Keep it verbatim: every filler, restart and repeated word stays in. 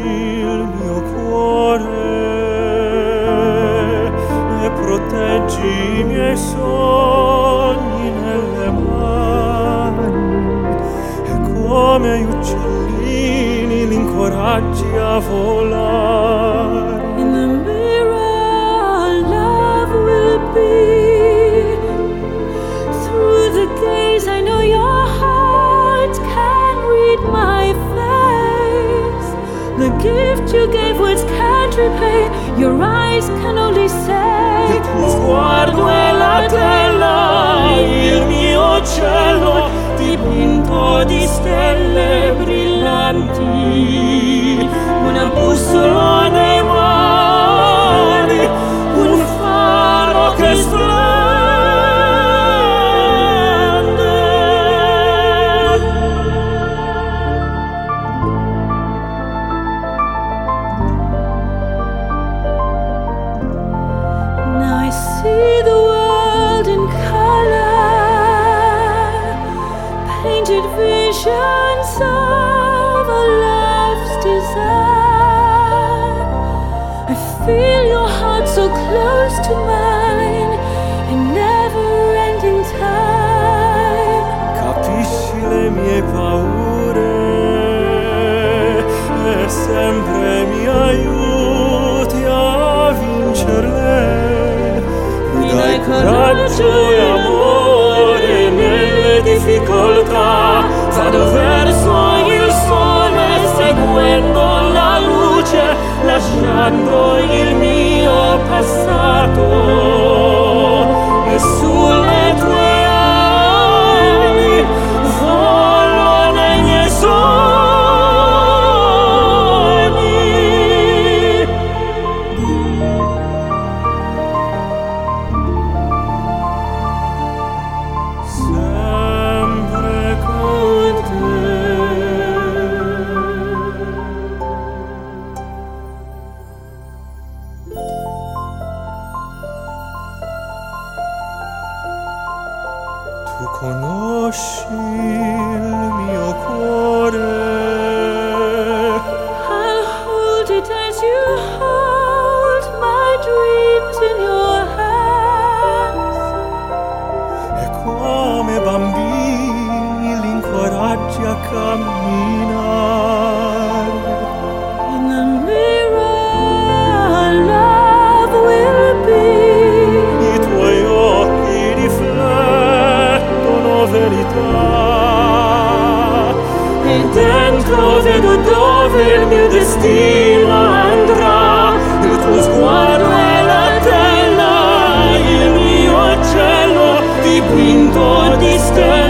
il mio cuore e proteggi i miei sogni nelle mani, e come gli uccellini li incoraggi a volare. In the mirror love will be. Through the gaze I know your heart can read my face. The gift you gave words can't repay. Your eyes can only say. Il tuo sguardo è la tela, il mio cielo dipinto di stelle brillanti. Una bussola nei mari, un faro che splende. Now I see the world in color, painted visions of a love's desire. I feel your heart so close to mine, in never-ending time. Capisci le mie paure e sempre mi aiuti a vincerle. Mi dai coraggio e amore nelle difficoltà. Vado verso il sole seguendo la luce, lasciando il mio passato, e sulle tue ali volo nei miei sogni. Sempre con te. Tu conosci il mio cuore, I'll hold it as you hold my dreams in your hands. e come bambini li incoraggi a camminare. In the mirror love will be. I tuoi occhi riflettono verità, e dentro vedo dove il mio destino andrà. Il tuo sguardo è la tela, il mio cielo dipinto di stelle.